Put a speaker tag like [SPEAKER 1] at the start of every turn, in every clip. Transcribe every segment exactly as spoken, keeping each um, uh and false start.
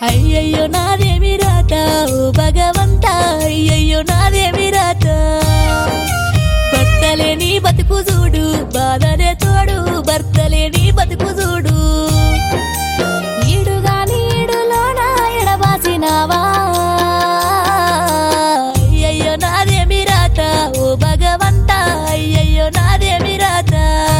[SPEAKER 1] అయ్యయ్యో నాదేమి రాత ఓ భగవంత అయ్యయ్యో నాదేమి రాత భర్తలేని బతుకు చూడు బాధనే తోడు భర్తలేని బతుకు చూడు ఈడుగాని ఈడులోన ఎడబాసినావా అయ్యయ్యో నాదేమి రాత ఓ భగవంత అయ్యయ్యో నాదేమి రాత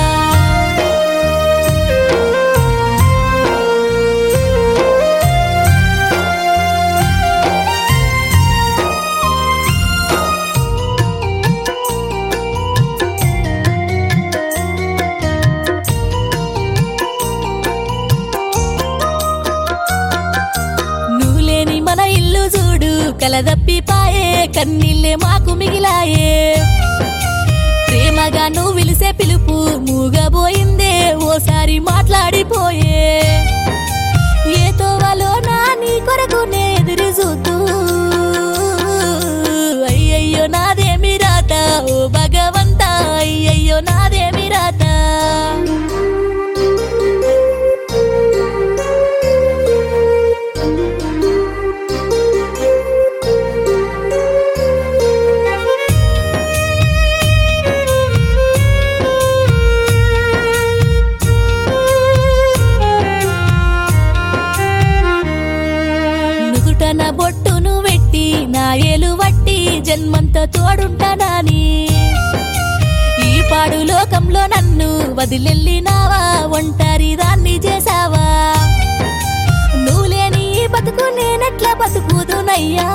[SPEAKER 1] మన ఇల్లు చూడు కలదప్పిపాయే కన్నీళ్ళే మాకు మిగిలాయే ప్రేమగా నువ్వు విలిసే పిలుపు మూగబోయిందే ఓసారి మాట్లాడిపోయే ఏ తోవలో నా నీ కొరకు నే ఎదురు చూస్తూ అయ్యయ్యో నాదేమి రాత ఓ భగవంత అయ్యయ్యో నాదేమి రాత నా బొట్టును వెట్టి నా ఏలు వట్టి జన్మంతో తోడుంటానాని ఈ పాడు లోకంలో నన్ను వదిలెళ్ళినావా ఒంటరి దాన్ని చేసావా నువ్వు లేని ఈ బతుకు నేనెట్లా బతుకుదునయ్యా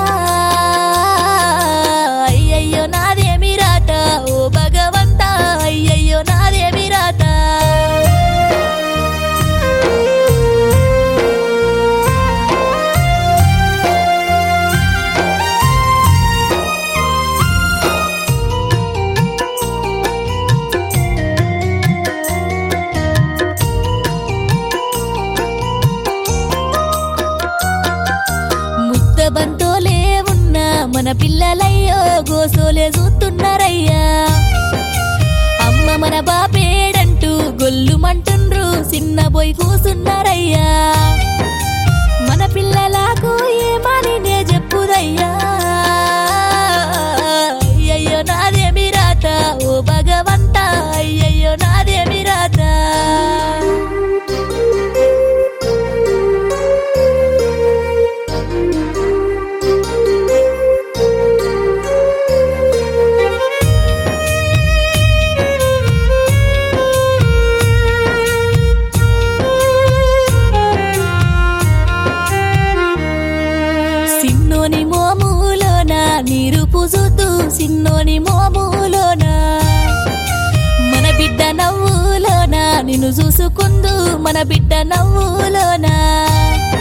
[SPEAKER 1] అయ్యయ్యో నాదేమి రాత ఓ భగవంత అయ్యయ్యో నాదేమి రాత బంతోలే ఉన్నా మన పిల్లలయ్యో గోసోలే చూస్తున్నారయ్యా అమ్మ మన బాపేడంటూ గొల్లుమంటుండ్రు చిన్న పోయి కూసున్నారయ్యా మన పిల్లలకు ఏమని నే చెప్పుదయ్యా అయ్యయ్యో నాదేమి రాత ఓ భగవంత అయ్యయ్యో నాదేమి రాత సిన్నోని మోములోన నీరు పుజుతూ సిన్నోని మోములోన మన బిడ్డ నవ్వులోన నిన్ను చూసుకుందు మన బిడ్డ నవ్వులోన